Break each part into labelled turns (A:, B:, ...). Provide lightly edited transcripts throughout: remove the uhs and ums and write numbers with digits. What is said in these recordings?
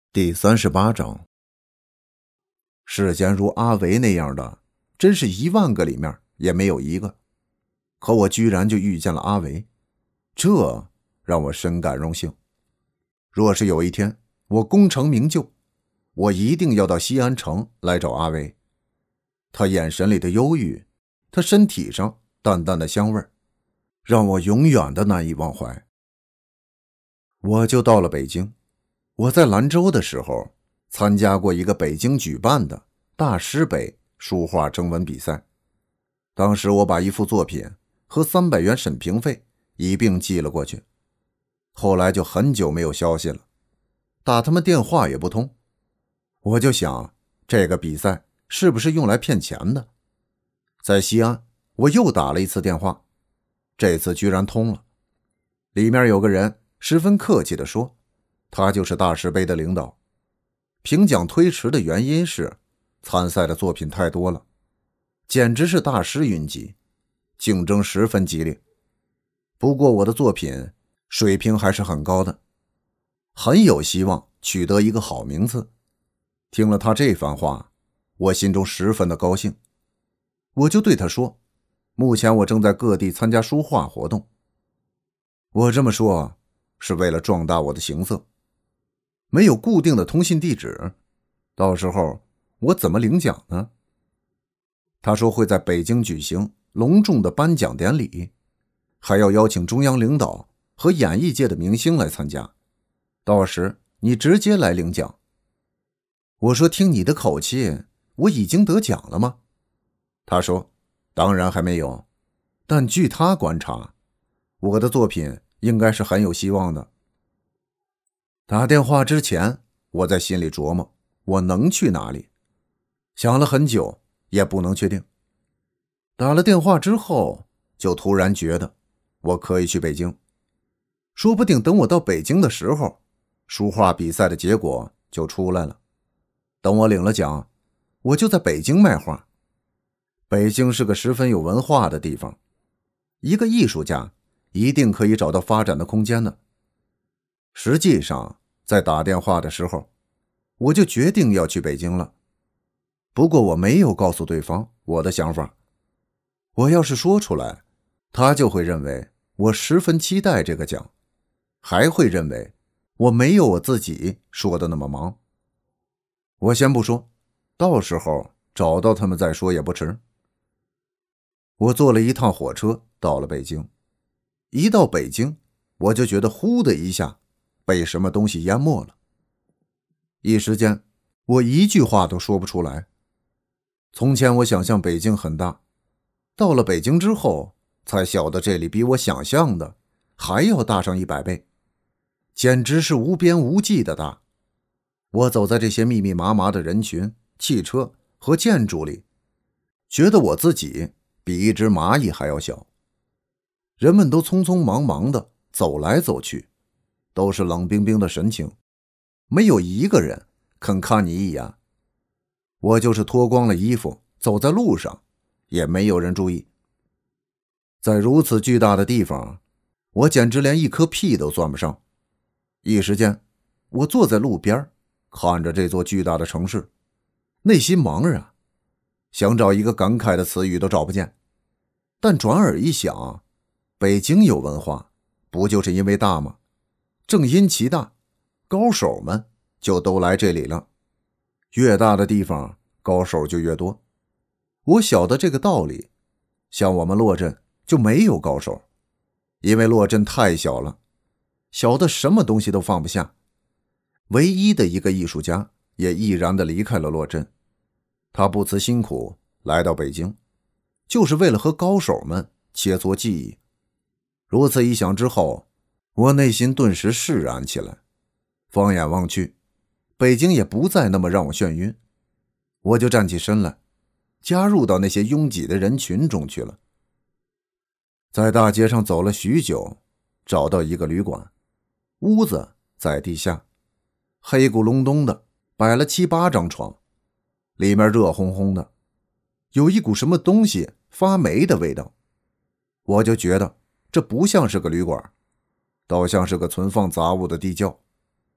A: 第38章，世间如阿维那样的，真是10000个里面也没有一个。可我居然就遇见了阿维，这让我深感荣幸。若是有一天我功成名就，我一定要到西安城来找阿维。他眼神里的忧郁，他身体上淡淡的香味，让我永远的难以忘怀。我就到了北京。我在兰州的时候参加过一个北京举办的大师杯书画征文比赛，当时我把一幅作品和300元审评费一并寄了过去，后来就很久没有消息了，打他们电话也不通。我就想这个比赛是不是用来骗钱的。在西安我又打了一次电话，这次居然通了，里面有个人十分客气地说他就是大师杯的领导，评奖推迟的原因是参赛的作品太多了，简直是大师云集，竞争十分激烈。不过我的作品水平还是很高的，很有希望取得一个好名次。听了他这番话，我心中十分的高兴。我就对他说，目前我正在各地参加书画活动。我这么说是为了壮大我的形色。没有固定的通信地址，到时候我怎么领奖呢？他说会在北京举行隆重的颁奖典礼，还要邀请中央领导和演艺界的明星来参加，到时你直接来领奖。我说听你的口气，我已经得奖了吗？他说当然还没有，但据他观察，我的作品应该是很有希望的。打电话之前，我在心里琢磨我能去哪里，想了很久也不能确定。打了电话之后，就突然觉得我可以去北京，说不定等我到北京的时候，书画比赛的结果就出来了。等我领了奖，我就在北京卖画。北京是个十分有文化的地方，一个艺术家一定可以找到发展的空间的。实际上在打电话的时候，我就决定要去北京了。不过我没有告诉对方我的想法，我要是说出来，他就会认为我十分期待这个奖，还会认为我没有我自己说的那么忙。我先不说，到时候找到他们再说也不迟。我坐了一趟火车到了北京，一到北京，我就觉得呼的一下被什么东西淹没了。一时间我一句话都说不出来。从前我想象北京很大，到了北京之后才晓得这里比我想象的还要大上100倍，简直是无边无际的大。我走在这些密密麻麻的人群、汽车和建筑里，觉得我自己比一只蚂蚁还要小。人们都匆匆忙忙的走来走去，都是冷冰冰的神情，没有一个人肯看你一眼。我就是脱光了衣服走在路上，也没有人注意。在如此巨大的地方，我简直连一颗屁都算不上。一时间，我坐在路边，看着这座巨大的城市，内心茫然，想找一个感慨的词语都找不见。但转而一想，北京有文化，不就是因为大吗？正因其大，高手们就都来这里了。越大的地方，高手就越多。我晓得这个道理，像我们洛镇就没有高手，因为洛镇太小了，小的什么东西都放不下。唯一的一个艺术家也毅然地离开了洛镇，他不辞辛苦来到北京，就是为了和高手们切磋技艺。如此一想之后，我内心顿时释然起来。放眼望去，北京也不再那么让我眩晕，我就站起身来，加入到那些拥挤的人群中去了。在大街上走了许久，找到一个旅馆，屋子在地下，黑咕隆咚的摆了7、8张床，里面热烘烘的，有一股什么东西发霉的味道。我就觉得这不像是个旅馆，倒像是个存放杂物的地窖。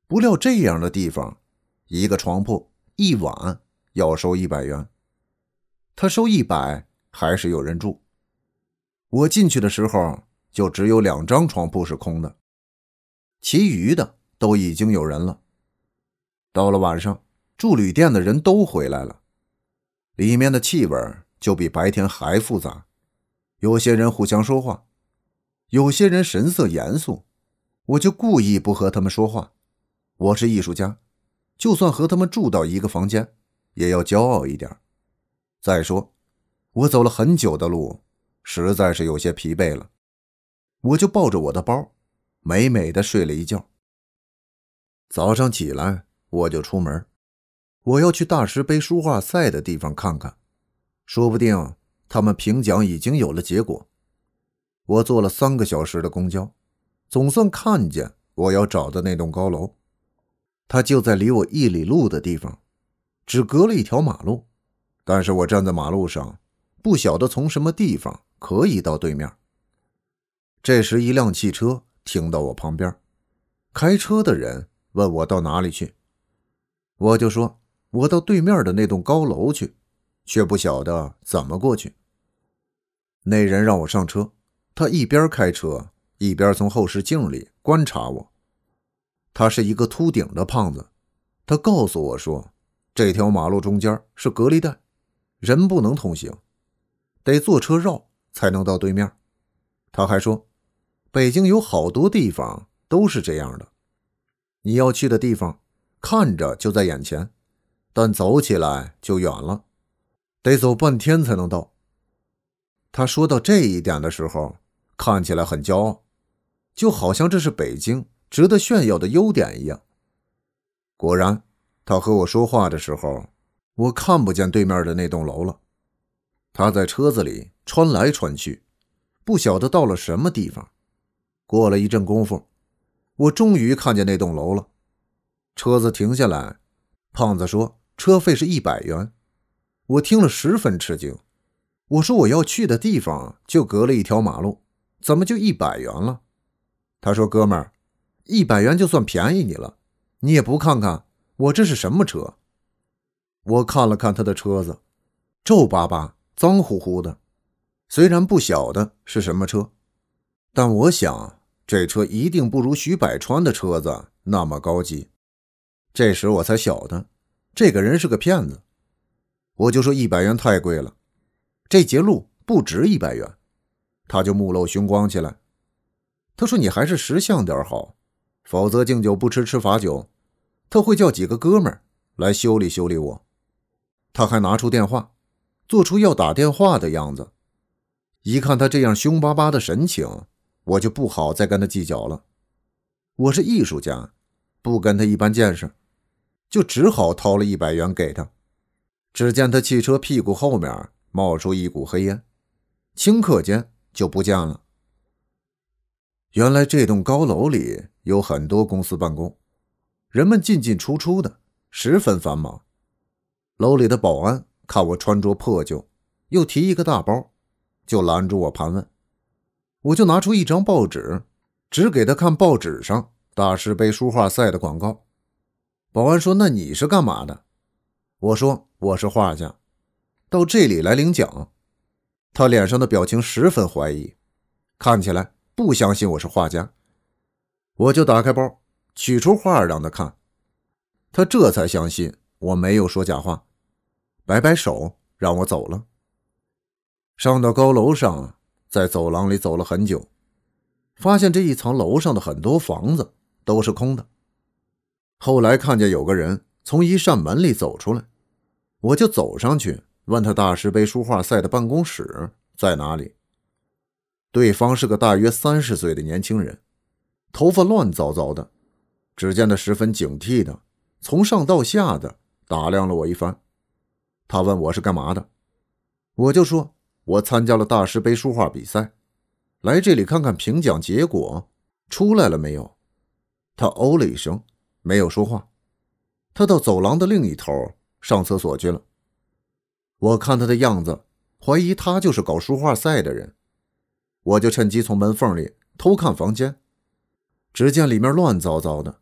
A: 不料这样的地方，一个床铺一晚要收100元，他收100还是有人住。我进去的时候就只有2张床铺是空的，其余的都已经有人了。到了晚上，住旅店的人都回来了，里面的气味就比白天还复杂。有些人互相说话，有些人神色严肃，我就故意不和他们说话。我是艺术家，就算和他们住到一个房间，也要骄傲一点。再说，我走了很久的路，实在是有些疲惫了，我就抱着我的包，美美的睡了一觉。早上起来，我就出门，我要去大石碑书画赛的地方看看，说不定他们评奖已经有了结果。我坐了3个小时的公交，总算看见我要找的那栋高楼。它就在离我1里路的地方，只隔了一条马路，但是我站在马路上，不晓得从什么地方可以到对面。这时一辆汽车停到我旁边，开车的人问我到哪里去，我就说我到对面的那栋高楼去，却不晓得怎么过去。那人让我上车，他一边开车一边从后视镜里观察我。他是一个秃顶的胖子，他告诉我说，这条马路中间是隔离带，人不能通行，得坐车绕才能到对面。他还说，北京有好多地方都是这样的，你要去的地方看着就在眼前，但走起来就远了，得走半天才能到。他说到这一点的时候，看起来很骄傲，就好像这是北京值得炫耀的优点一样。果然，他和我说话的时候，我看不见对面的那栋楼了。他在车子里穿来穿去，不晓得到了什么地方。过了一阵功夫，我终于看见那栋楼了。车子停下来，胖子说车费是100元。我听了十分吃惊，我说我要去的地方就隔了一条马路，怎么就100元了？他说哥们儿，100元就算便宜你了，你也不看看我这是什么车。我看了看他的车子，皱巴巴脏乎乎的，虽然不晓得是什么车，但我想这车一定不如徐百川的车子那么高级。这时我才晓得这个人是个骗子。我就说100元太贵了，这节路不值100元。他就目露凶光起来。他说你还是识相点好，否则敬酒不吃罚酒。他会叫几个哥们儿来修理修理我。他还拿出电话，做出要打电话的样子。一看他这样凶巴巴的神情，我就不好再跟他计较了。我是艺术家，不跟他一般见识，就只好掏了100元给他。只见他汽车屁股后面冒出一股黑烟，顷刻间就不见了。原来这栋高楼里有很多公司办公，人们进进出出的，十分繁忙。楼里的保安看我穿着破旧，又提一个大包，就拦住我盘问。我就拿出一张报纸，只给他看报纸上大师杯书画赛的广告。保安说，那你是干嘛的？我说我是画家，到这里来领奖。他脸上的表情十分怀疑，看起来不相信我是画家。我就打开包，取出画让他看，他这才相信我没有说假话，摆摆手让我走了。上到高楼上，在走廊里走了很久，发现这一层楼上的很多房子都是空的。后来看见有个人从一扇门里走出来，我就走上去问他大师杯书画赛的办公室在哪里。对方是个大约30岁的年轻人，头发乱糟糟的，只见他十分警惕的从上到下的打量了我一番。他问我是干嘛的，我就说我参加了大师杯书画比赛，来这里看看评奖结果出来了没有。他哦了一声，没有说话。他到走廊的另一头上厕所去了。我看他的样子，怀疑他就是搞书画赛的人。我就趁机从门缝里偷看房间，只见里面乱糟糟的，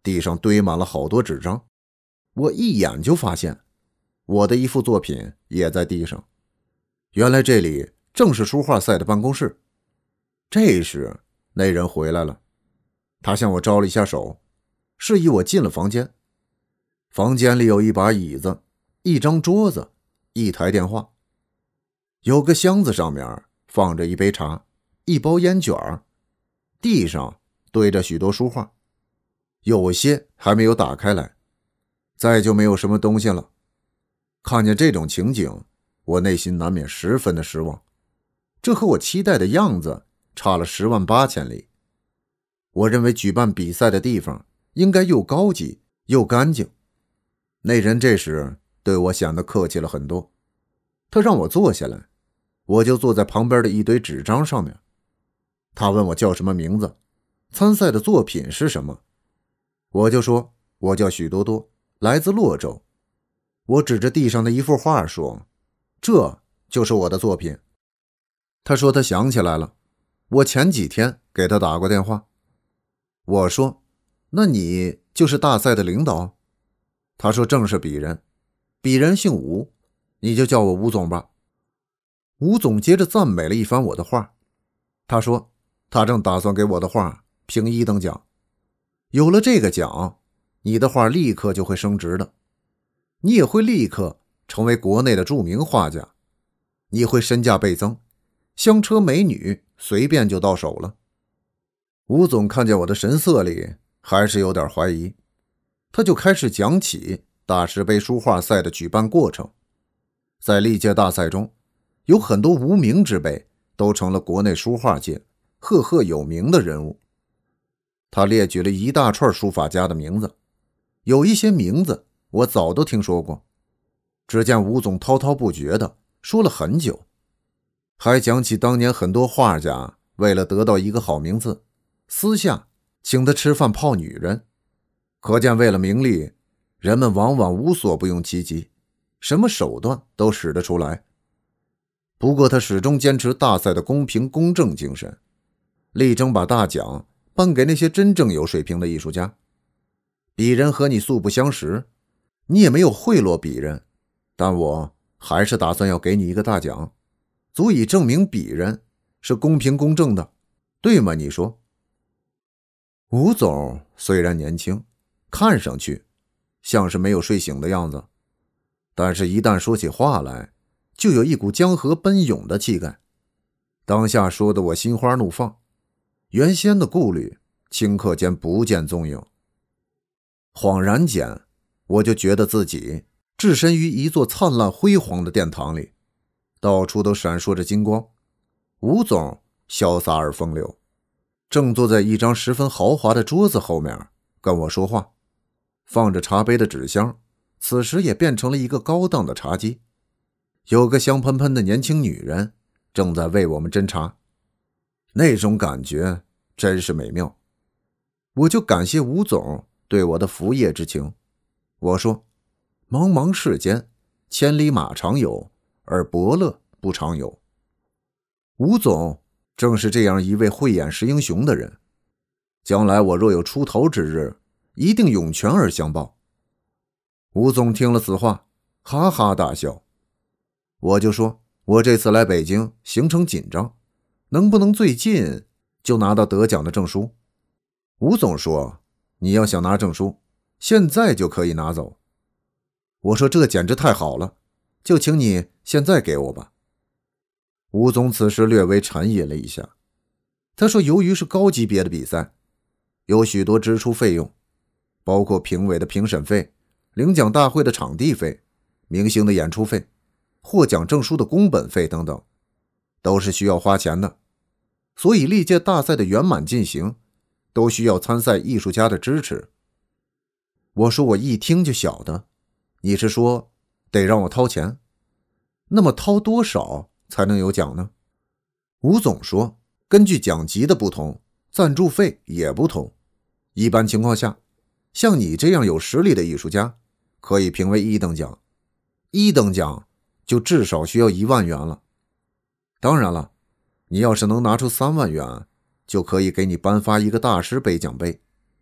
A: 地上堆满了好多纸张。我一眼就发现，我的一幅作品也在地上。原来这里正是书画赛的办公室。这时那人回来了，他向我招了一下手，示意我进了房间。房间里有一把椅子，一张桌子，一台电话，有个箱子，上面放着一杯茶，一包烟卷，地上堆着许多书画，有些还没有打开来，再就没有什么东西了。看见这种情景，我内心难免十分的失望，这和我期待的样子差了108000里。我认为举办比赛的地方应该又高级又干净。那人这时对我显得客气了很多，他让我坐下来，我就坐在旁边的一堆纸张上面。他问我叫什么名字，参赛的作品是什么，我就说我叫许多多，来自洛州。我指着地上的一幅画说，这就是我的作品。他说他想起来了，我前几天给他打过电话。我说，那你就是大赛的领导？他说正是鄙人，鄙人姓吴，你就叫我吴总吧。吴总接着赞美了一番我的画，他说他正打算给我的画评1等奖，有了这个奖，你的画立刻就会升值的，你也会立刻成为国内的著名画家，你会身价倍增，香车美女随便就到手了。吴总看见我的神色里还是有点怀疑，他就开始讲起大师杯书画赛的举办过程。在历届大赛中，有很多无名之辈都成了国内书画界赫赫有名的人物。他列举了一大串书法家的名字，有一些名字我早都听说过。只见吴总滔滔不绝地说了很久，还讲起当年很多画家为了得到一个好名字，私下请他吃饭泡女人。可见为了名利，人们往往无所不用其极，什么手段都使得出来。不过他始终坚持大赛的公平公正精神，力争把大奖颁给那些真正有水平的艺术家。鄙人和你素不相识，你也没有贿赂鄙人，但我还是打算要给你一个大奖，足以证明鄙人是公平公正的，对吗？你说？吴总虽然年轻，看上去像是没有睡醒的样子，但是一旦说起话来，就有一股江河奔涌的气概。当下说得我心花怒放，原先的顾虑顷刻间不见踪影。恍然间，我就觉得自己置身于一座灿烂辉煌的殿堂里，到处都闪烁着金光。吴总潇洒而风流，正坐在一张十分豪华的桌子后面跟我说话，放着茶杯的纸箱此时也变成了一个高档的茶几，有个香喷喷的年轻女人正在为我们斟茶，那种感觉真是美妙。我就感谢吴总对我的服业之情。我说，茫茫世间，千里马常有，而伯乐不常有。吴总正是这样一位慧眼识英雄的人，将来我若有出头之日，一定涌泉而相报。吴总听了此话，哈哈大笑。我就说，我这次来北京行程紧张，能不能最近就拿到得奖的证书？吴总说，你要想拿证书，现在就可以拿走。我说这简直太好了，就请你现在给我吧。吴总此时略微沉吟了一下，他说由于是高级别的比赛，有许多支出费用，包括评委的评审费、领奖大会的场地费、明星的演出费、获奖证书的工本费等等，都是需要花钱的。所以历届大赛的圆满进行，都需要参赛艺术家的支持。我说我一听就晓得，你是说得让我掏钱？那么掏多少才能有奖呢？吴总说，根据奖级的不同，赞助费也不同。一般情况下，像你这样有实力的艺术家，可以评为1等奖，1等奖就至少需要1万元了。当然了，你要是能拿出3万元，就可以给你颁发一个大师杯奖杯。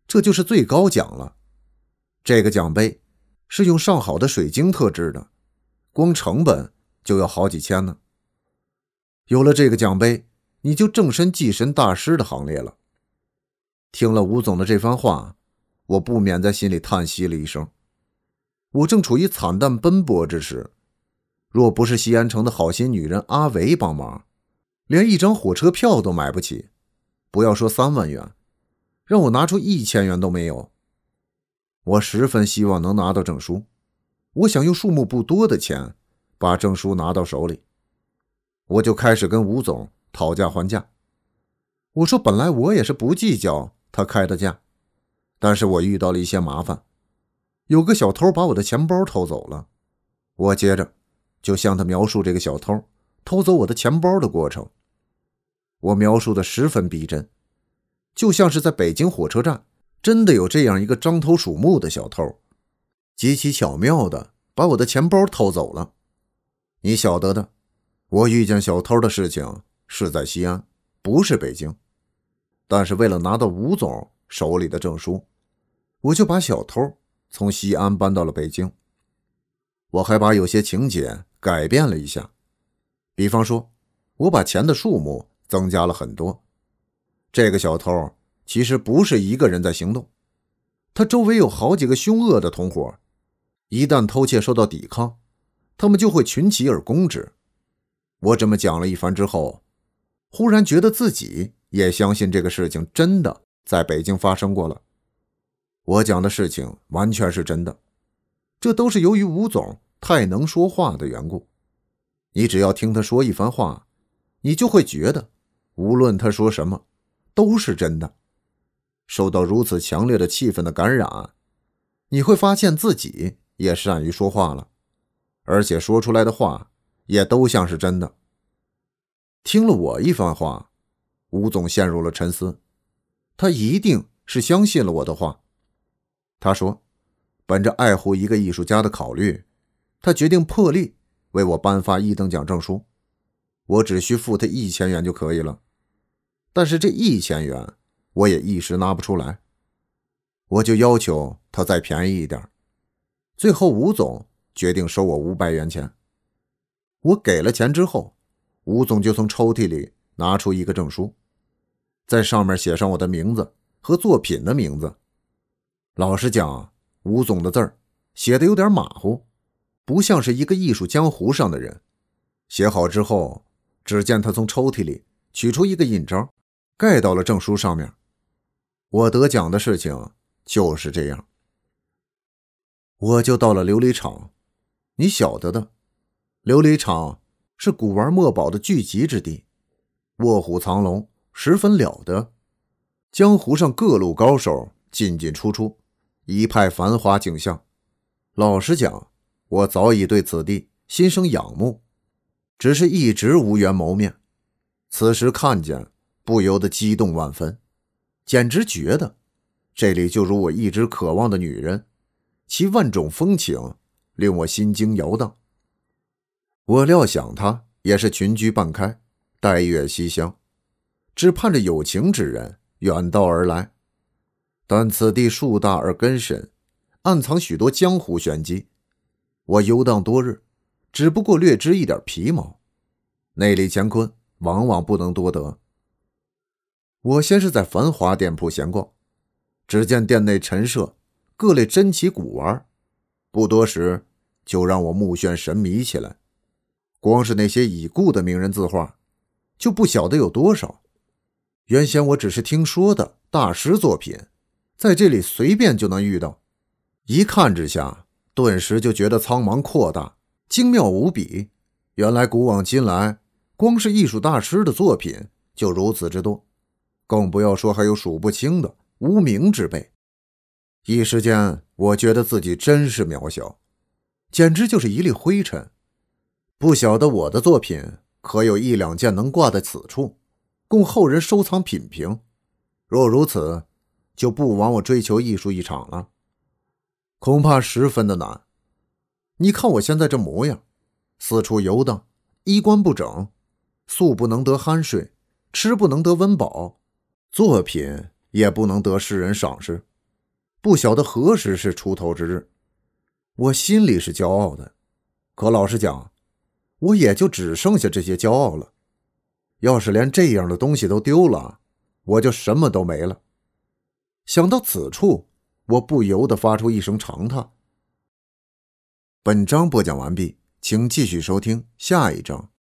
A: 这就是最高奖了。这个奖杯是用上好的水晶特制的，光成本就要好几千呢。有了这个奖杯，你就正身祭神大师的行列了。听了吴总的这番话，我不免在心里叹息了一声。我正处于惨淡奔波之时，若不是西安城的好心女人阿维帮忙，连一张火车票都买不起，不要说3万元，让我拿出1000元都没有。我十分希望能拿到证书，我想用数目不多的钱把证书拿到手里。我就开始跟吴总讨价还价。我说本来我也是不计较他开的价，但是我遇到了一些麻烦，有个小偷把我的钱包偷走了。我接着就向他描述这个小偷偷走我的钱包的过程。我描述的十分逼真，就像是在北京火车站真的有这样一个獐头鼠目的小偷，极其巧妙的把我的钱包偷走了。你晓得的，我遇见小偷的事情是在西安，不是北京。但是为了拿到吴总手里的证书，我就把小偷从西安搬到了北京。我还把有些情节改变了一下，比方说我把钱的数目增加了很多。这个小偷其实不是一个人在行动，他周围有好几个凶恶的同伙，一旦偷窃受到抵抗，他们就会群起而攻之。我这么讲了一番之后，忽然觉得自己也相信这个事情真的在北京发生过了。我讲的事情完全是真的，这都是由于吴总太能说话的缘故。你只要听他说一番话，你就会觉得无论他说什么都是真的。受到如此强烈的气氛的感染，你会发现自己也善于说话了，而且说出来的话也都像是真的。听了我一番话，吴总陷入了沉思，他一定是相信了我的话。他说，本着爱护一个艺术家的考虑，他决定破例为我颁发1等奖证书，我只需付他1000元就可以了。但是这1000元我也一时拿不出来，我就要求他再便宜一点。最后吴总决定收我500元钱。我给了钱之后，吴总就从抽屉里拿出一个证书，在上面写上我的名字和作品的名字。老实讲，吴总的字儿写得有点马虎，不像是一个艺术江湖上的人。写好之后，只见他从抽屉里取出一个印章，盖到了证书上面。我得奖的事情就是这样。我就到了琉璃厂，你晓得的，琉璃厂是古玩墨宝的聚集之地，卧虎藏龙，十分了得。江湖上各路高手进进出出，一派繁华景象。老实讲，我早已对此地心生仰慕，只是一直无缘谋面。此时看见，不由得激动万分，简直觉得这里就如我一直渴望的女人，其万种风情令我心惊摇荡。我料想她也是群居半开，待月西厢，只盼着有情之人远道而来。但此地树大而根深，暗藏许多江湖玄机。我游荡多日，只不过略知一点皮毛，内里乾坤往往不能多得。我先是在繁华店铺闲逛，只见店内陈设各类珍奇古玩，不多时就让我目眩神迷起来。光是那些已故的名人字画，就不晓得有多少。原先我只是听说的大师作品，在这里随便就能遇到，一看之下，顿时就觉得苍茫阔大，精妙无比。原来古往今来，光是艺术大师的作品就如此之多，更不要说还有数不清的无名之辈。一时间，我觉得自己真是渺小，简直就是一粒灰尘。不晓得我的作品可有1、2件能挂在此处，供后人收藏品评。若如此，就不枉我追求艺术一场了。恐怕十分的难。你看我现在这模样，四处游荡，衣冠不整，宿不能得酣睡，吃不能得温饱，作品也不能得世人赏识， 不晓得何时是出头之日。我心里是骄傲的，可老实讲，我也就只剩下这些骄傲了。要是连这样的东西都丢了，我就什么都没了。想到此处，我不由得发出一声长叹。本章播讲完毕，请继续收听下一章。